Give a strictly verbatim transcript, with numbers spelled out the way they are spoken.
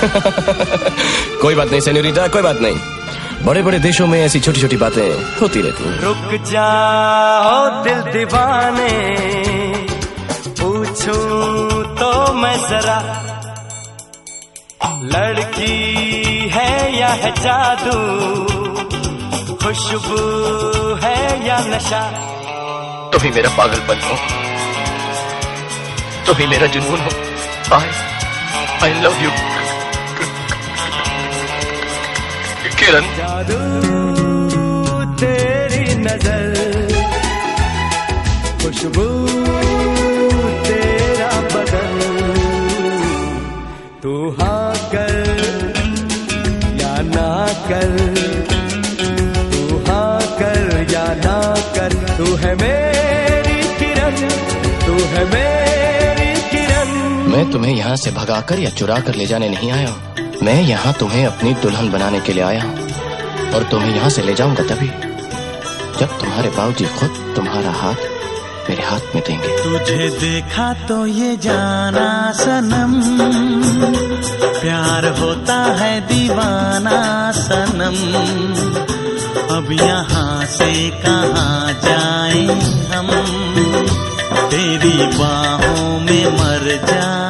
कोई बात नहीं सेन्योरिटा, कोई बात नहीं। बड़े बड़े देशों में ऐसी छोटी छोटी बातें होती रहती हैं। रुक जाओ दिल दीवाने, पूछूं तो मैं जरा, लड़की है या है जादू, खुशबू है या नशा। तुम ही मेरा पागलपन हो, तुम ही मेरा जुनून हो। I I love you Kiran. जादू तेरी नजर, खुशबू तेरा बदन, तू हाँ कर या ना कर, तू हाँ कर या ना कर, तू है मेरी किरण, तू है मेरी किरण। मैं तुम्हें यहाँ से भगाकर या चुरा कर ले जाने नहीं आया हूँ, मैं यहाँ तुम्हें अपनी दुल्हन बनाने के लिए आया हूँ। और तुम्हें यहाँ से ले जाऊंगा तभी जब तुम्हारे बाबूजी खुद तुम्हारा हाथ मेरे हाथ में देंगे। तुझे देखा तो ये जाना सनम, प्यार होता है दीवाना सनम। अब यहाँ से कहाँ जाएं हम, तेरी बाहों में मर जाएं।